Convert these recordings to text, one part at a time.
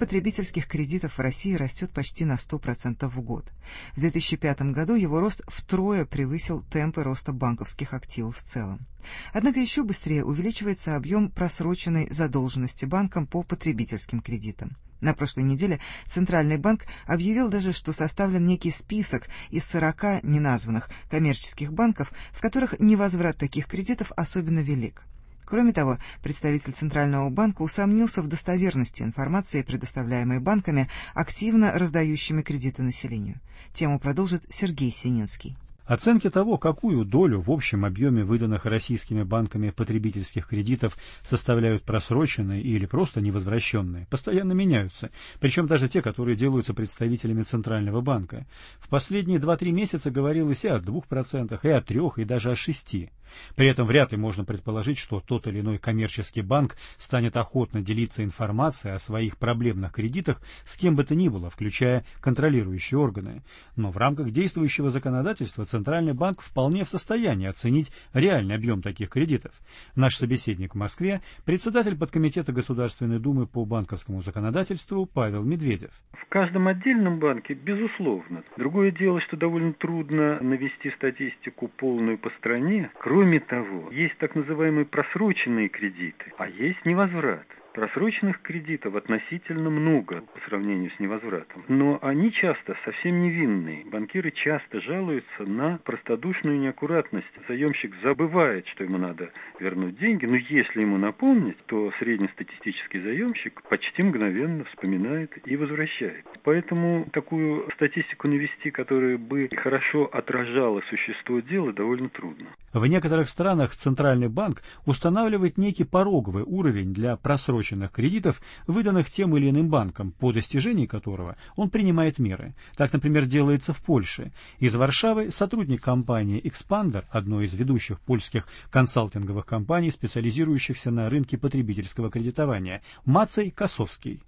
потребительских кредитов в России растет почти на 100% в год. В 2005 году его рост втрое превысил темпы роста банковских активов в целом. Однако еще быстрее увеличивается объем просроченной задолженности банкам по потребительским кредитам. На прошлой неделе Центральный банк объявил даже, что составлен некий список из 40 неназванных коммерческих банков, в которых невозврат таких кредитов особенно велик. Кроме того, представитель Центрального банка усомнился в достоверности информации, предоставляемой банками, активно раздающими кредиты населению. Тему продолжит Сергей Сининский. Оценки того, какую долю в общем объеме выданных российскими банками потребительских кредитов составляют просроченные или просто невозвращенные, постоянно меняются, причем даже те, которые делаются представителями Центрального банка. В последние 2-3 месяца говорилось и о 2%, и о 3%, и даже о 6%. При этом вряд ли можно предположить, что тот или иной коммерческий банк станет охотно делиться информацией о своих проблемных кредитах с кем бы то ни было, включая контролирующие органы. Но в рамках действующего законодательства Центральный банк вполне в состоянии оценить реальный объем таких кредитов. Наш собеседник в Москве, председатель подкомитета Государственной Думы по банковскому законодательству Павел Медведев. В каждом отдельном банке, безусловно. Другое дело, что довольно трудно навести статистику полную по стране. Кроме того, есть так называемые просроченные кредиты, а есть невозврат. Просроченных кредитов относительно много по сравнению с невозвратом, но они часто совсем невинные. Банкиры часто жалуются на простодушную неаккуратность. Заемщик забывает, что ему надо вернуть деньги, но если ему напомнить, то среднестатистический заемщик почти мгновенно вспоминает и возвращает. Поэтому такую статистику навести, которая бы хорошо отражала существо дела, довольно трудно. В некоторых странах Центральный банк устанавливает некий пороговый уровень для просроченных кредитов, выданных тем или иным банком, по достижении которого он принимает меры. Так, например, делается в Польше. Из Варшавы сотрудник компании Expander, одной из ведущих польских консалтинговых компаний, специализирующихся на рынке потребительского кредитования, Мацей Косовский.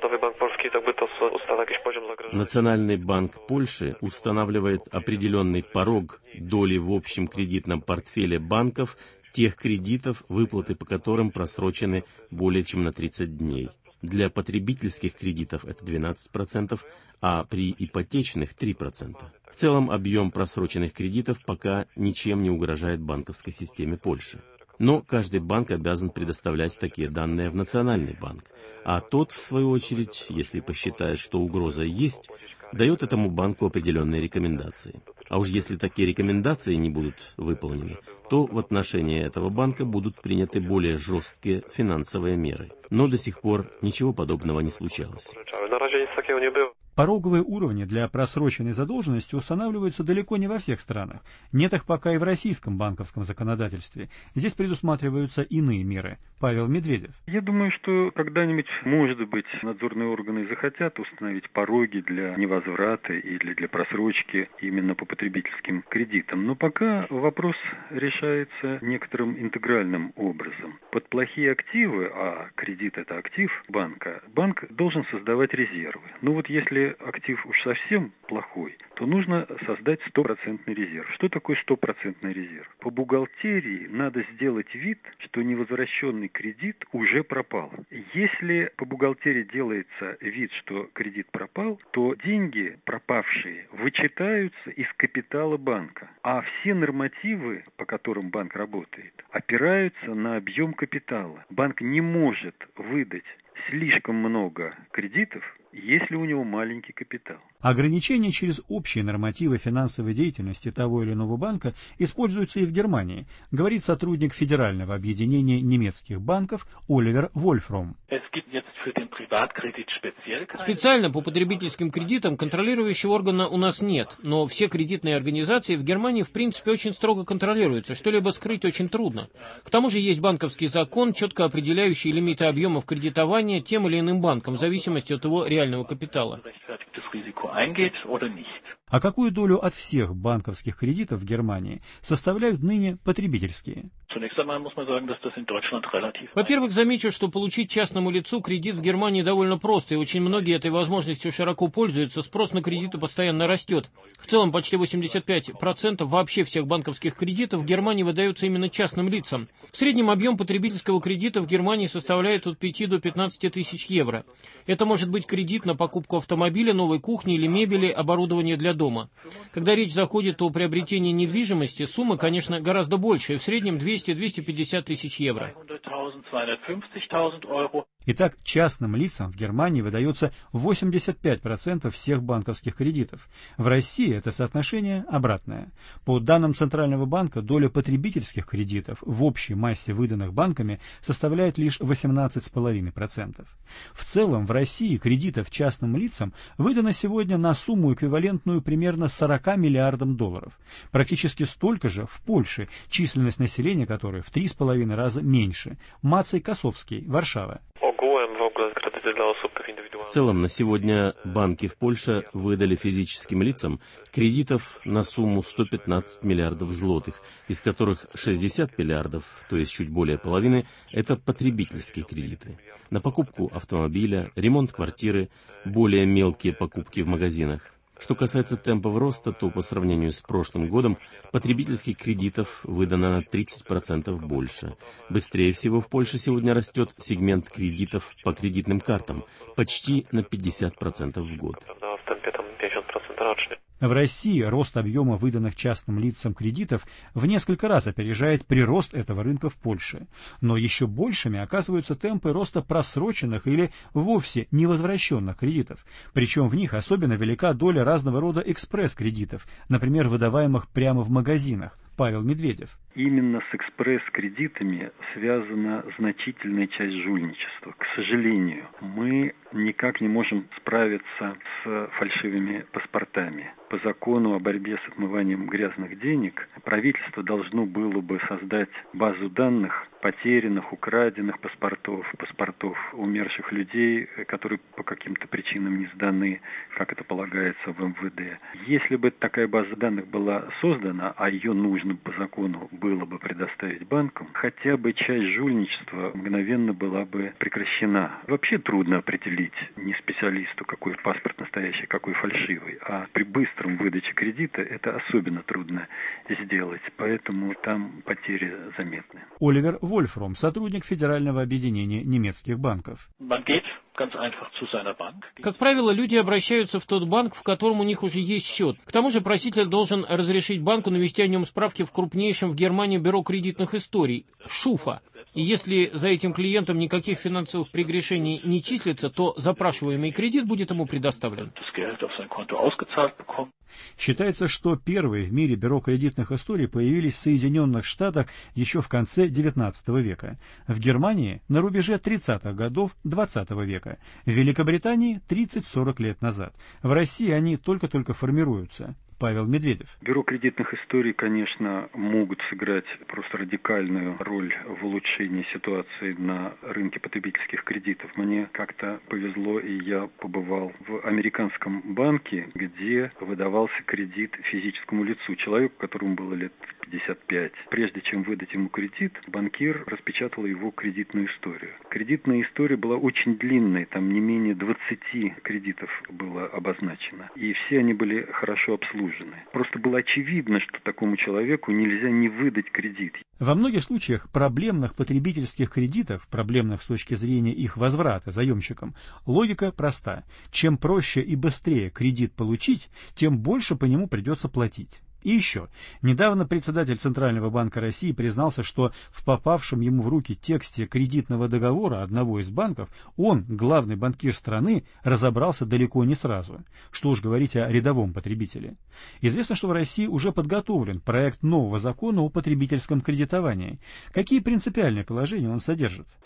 Национальный банк Польши устанавливает определенный порог доли в общем кредитном портфеле банков тех кредитов, выплаты по которым просрочены более чем на 30 дней. Для потребительских кредитов это 12%, а при ипотечных 3%. В целом объем просроченных кредитов пока ничем не угрожает банковской системе Польши. Но каждый банк обязан предоставлять такие данные в Национальный банк, а тот, в свою очередь, если посчитает, что угроза есть, дает этому банку определенные рекомендации. А уж если такие рекомендации не будут выполнены, то в отношении этого банка будут приняты более жесткие финансовые меры. Но до сих пор ничего подобного не случалось. Пороговые уровни для просроченной задолженности устанавливаются далеко не во всех странах. Нет их пока и в российском банковском законодательстве. Здесь предусматриваются иные меры. Павел Медведев. Я думаю, что когда-нибудь, может быть, надзорные органы захотят установить пороги для невозврата или для просрочки именно по потребительским кредитам. Но пока вопрос решается некоторым интегральным образом. Под плохие активы, а кредит – это актив банка, банк должен создавать резервы. Ну вот если актив уж совсем плохой, то нужно создать 100% резерв. Что такое 100% резерв? По бухгалтерии надо сделать вид, что невозвращенный кредит уже пропал. Если по бухгалтерии делается вид, что кредит пропал, то деньги пропавшие вычитаются из капитала банка. А все нормативы, по которым банк работает, опираются на объем капитала. Банк не может выдать слишком много кредитов, если у него маленький капитал. Ограничения через общие нормативы финансовой деятельности того или иного банка используются и в Германии, говорит сотрудник Федерального объединения немецких банков Оливер Вольфром. Специально по потребительским кредитам контролирующего органа у нас нет, но все кредитные организации в Германии в принципе очень строго контролируются, что-либо скрыть очень трудно. К тому же есть банковский закон, четко определяющий лимиты объемов кредитования тем или иным банкам в зависимости от его реального капитала. А какую долю от всех банковских кредитов в Германии составляют ныне потребительские? Во-первых, замечу, что получить частному лицу кредит в Германии довольно просто, и очень многие этой возможностью широко пользуются, спрос на кредиты постоянно растет. В целом, почти 85% вообще всех банковских кредитов в Германии выдаются именно частным лицам. В среднем объем потребительского кредита в Германии составляет от 5 до 15 тысяч евро. Это может быть кредит на покупку автомобиля, новой кухни или мебели, оборудования для дома. Когда речь заходит о приобретении недвижимости, сумма, конечно, гораздо больше, в среднем 200-250 тысяч евро. Итак, частным лицам в Германии выдается 85% всех банковских кредитов. В России это соотношение обратное. По данным Центрального банка, доля потребительских кредитов в общей массе выданных банками составляет лишь 18,5%. В целом, в России кредитов частным лицам выдано сегодня на сумму, эквивалентную примерно 40 миллиардам долларов. Практически столько же в Польше, численность населения которой в 3,5 раза меньше. Мацей Косовский, Варшава. В целом, на сегодня банки в Польше выдали физическим лицам кредитов на сумму 115 миллиардов злотых, из которых 60 миллиардов, то есть чуть более половины, это потребительские кредиты. На покупку автомобиля, ремонт квартиры, более мелкие покупки в магазинах. Что касается темпов роста, то по сравнению с прошлым годом потребительских кредитов выдано на 30% больше. Быстрее всего в Польше сегодня растет сегмент кредитов по кредитным картам, почти на 50% в год. В России рост объема выданных частным лицам кредитов в несколько раз опережает прирост этого рынка в Польше. Но еще большими оказываются темпы роста просроченных или вовсе невозвращенных кредитов. Причем в них особенно велика доля разного рода экспресс-кредитов, например, выдаваемых прямо в магазинах. Павел Медведев. Именно с экспресс-кредитами связана значительная часть жульничества. К сожалению, мы никак не можем справиться с фальшивыми паспортами. По закону о борьбе с отмыванием грязных денег правительство должно было бы создать базу данных потерянных, украденных паспортов умерших людей, которые по каким-то причинам не сданы, как это полагается в МВД. Если бы такая база данных была создана, а ее нужно по закону было бы предоставить банкам, хотя бы часть жульничества мгновенно была бы прекращена. Вообще трудно определить не специалисту, какой паспорт настоящий, какой фальшивый, а при быстром выдаче кредита это особенно трудно сделать, поэтому там потери заметны. Оливер Вольфром, сотрудник Федерального объединения немецких банков. Как правило, люди обращаются в тот банк, в котором у них уже есть счет. К тому же проситель должен разрешить банку навести о нем справки в крупнейшем в Германии бюро кредитных историй – ШУФа. И если за этим клиентом никаких финансовых прегрешений не числится, то запрашиваемый кредит будет ему предоставлен. Считается, что первые в мире бюро кредитных историй появились в Соединенных Штатах еще в конце XIX века, в Германии на рубеже 30-х годов XX века, в Великобритании 30-40 лет назад. В России они только-только формируются. Павел Медведев. Бюро кредитных историй, конечно, могут сыграть просто радикальную роль в улучшении ситуации на рынке потребительских кредитов. Мне как-то повезло, и я побывал в американском банке, где выдавался кредит физическому лицу, человеку, которому было лет 55. Прежде чем выдать ему кредит, банкир распечатал его кредитную историю. Кредитная история была очень длинной, там не менее 20 кредитов было обозначено. И все они были хорошо обслужены. Просто было очевидно, что такому человеку нельзя не выдать кредит. Во многих случаях проблемных потребительских кредитов, проблемных с точки зрения их возврата заемщикам, логика проста. Чем проще и быстрее кредит получить, тем больше по нему придется платить. И еще. Недавно председатель Центрального банка России признался, что в попавшем ему в руки тексте кредитного договора одного из банков он, главный банкир страны, разобрался далеко не сразу. Что уж говорить о рядовом потребителе. Известно, что в России уже подготовлен проект нового закона о потребительском кредитовании. Какие принципиальные положения он содержит?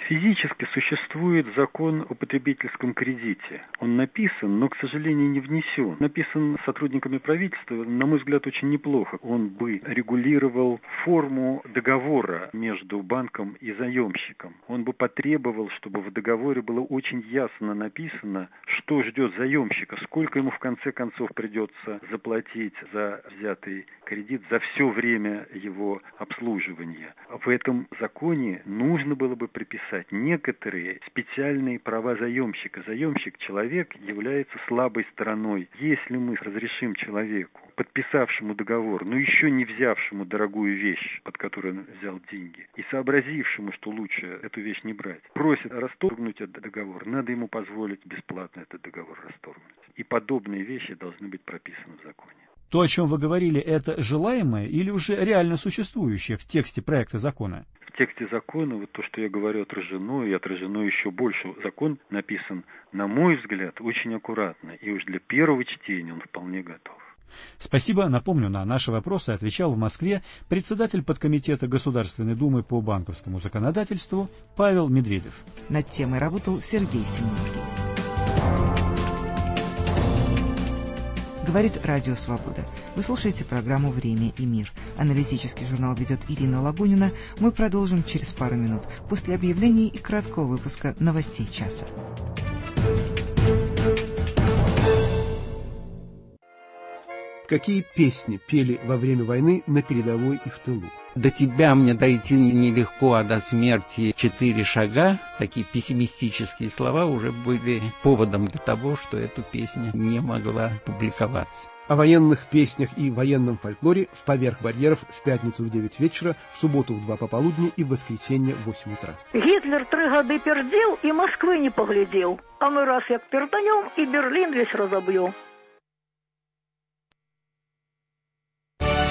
Физически существует закон о потребительском кредите. Он написан, но, к сожалению, не внесен. Написан сотрудниками правительства, на мой взгляд, очень неплохо. Он бы регулировал форму договора между банком и заемщиком. Он бы потребовал, чтобы в договоре было очень ясно написано, что ждет заемщика, сколько ему в конце концов придется заплатить за взятый кредит за все время его обслуживания. В этом законе нужно было бы приписать некоторые специальные права заемщика. Заемщик, человек, является слабой стороной. Если мы разрешим человеку, подписавшему договор, но еще не взявшему дорогую вещь, под которую он взял деньги, и сообразившему, что лучше эту вещь не брать, просит расторгнуть этот договор, надо ему позволить бесплатно этот договор расторгнуть. И подобные вещи должны быть прописаны в законе. То, о чем вы говорили, это желаемое или уже реально существующее в тексте проекта закона? В тексте закона вот то, что я говорю, отражено, и отражено еще больше. Закон написан, на мой взгляд, очень аккуратно, и уж для первого чтения он вполне готов. Спасибо. Напомню, на наши вопросы отвечал в Москве председатель подкомитета Государственной Думы по банковскому законодательству Павел Медведев. Над темой работал Сергей Семинский. Говорит Радио Свобода. Вы слушаете программу «Время и мир». Аналитический журнал ведет Ирина Лабунина. Мы продолжим через пару минут после объявлений и краткого выпуска новостей часа. Какие песни пели во время войны на передовой и в тылу? До тебя мне дойти нелегко, а до смерти 4 шага. Такие пессимистические слова уже были поводом для того, что эта песня не могла публиковаться. О военных песнях и военном фольклоре в «Поверх барьеров» в пятницу в 9 вечера, в субботу в 2 пополудни и в воскресенье в 8 утра. Гитлер 3 года пердел и Москвы не поглядел. А мы раз як перданем и Берлин весь разобьем.